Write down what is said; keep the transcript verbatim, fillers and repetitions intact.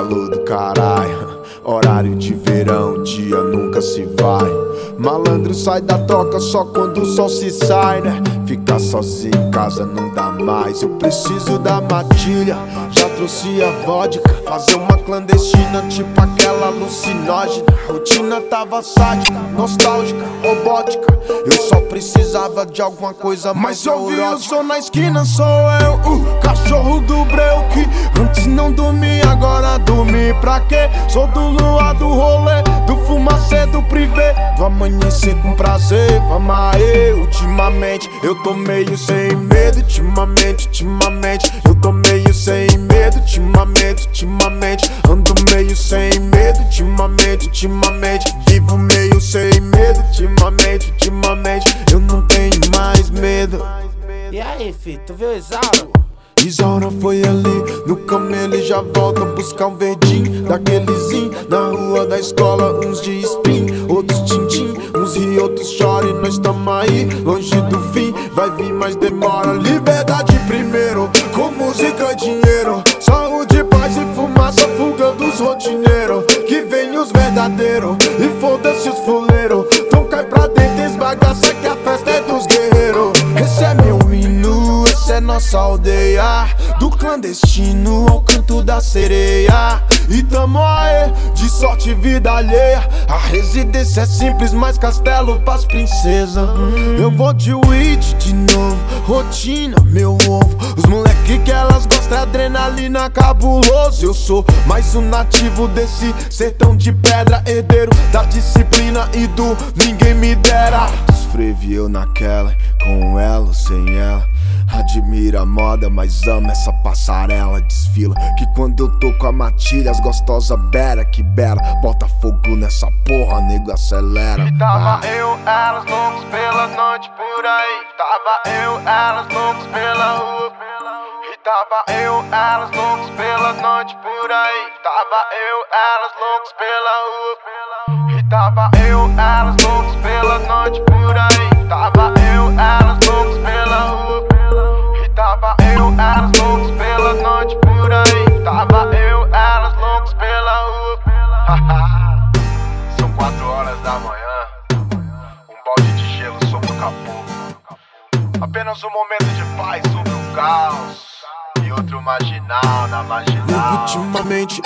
calor do caralho, horário de verão, o dia nunca se vai. Malandro sai da toca só quando o sol se sai, né? Ficar sozinho em casa não dá mais. Eu preciso da matilha, já trouxe a vodka. Fazer uma clandestina, tipo aquela alucinógena. Rotina tava sádica, nostálgica, robótica. Eu só precisava de alguma coisa mais Mas eu vi o som na esquina, sou eu, o cachorro do breu que antes não dormia, agora dormi pra quê? Sou do luar do rolê, do fumacê, do privê, do amanhecer com prazer, vamos aí. Ultimamente eu tô meio sem medo, ultimamente, ultimamente eu tô meio sem medo, ultimamente, ultimamente ando meio sem medo, ultimamente, ultimamente vivo meio sem medo, ultimamente, ultimamente eu não tenho mais medo. E aí, fi, tu viu Isauro? Isaura foi ali, no caminho ele já volta buscar um verdinho daquelezinho. Na rua da escola, uns de spin, outros tintim, uns ri, outros choram e nós tamo aí, longe do fim. Vai vir, mas demora. Liberdade primeiro, com música e dinheiro, saúde, paz e fumaça, fuga dos rotineiros. Que vem os verdadeiros e foda-se os fuleiros. Então cai pra dentro, esbagaça que a festa é dos guerreiros. Esse é meu hino, essa é nossa aldeia, do clandestino ao canto da sereia. E tamo aí, de sorte e vida alheia. A residência é simples, mas castelo pras princesas. hum. Eu vou de weed de novo, rotina, meu ovo. Os moleque que elas gostam é adrenalina cabuloso. Eu sou mais um nativo desse sertão de pedra, herdeiro da disciplina e do ninguém me dera. Escrevi eu naquela, com ela ou sem ela. Admira a moda, mas ama essa passarela. Desfila, que quando eu tô com a matilha, as gostosas bera, que bela. Bota fogo nessa porra, nego, acelera. E tava ah. eu, elas loucos pela noite por aí. Tava eu, elas loucos pela rua. E tava eu, elas loucos pela noite por aí. Tava eu, elas loucos pela rua. E tava eu, elas loucos pela noite por aí. Tava eu, elas loucos pela rua. Tava eu, elas loucos pela noite por aí. Tava eu, elas loucos pela rua. São quatro horas da manhã, um balde de gelo sobre o capô. Apenas um momento de paz sobre o caos e outro marginal na marginal. Ultimamente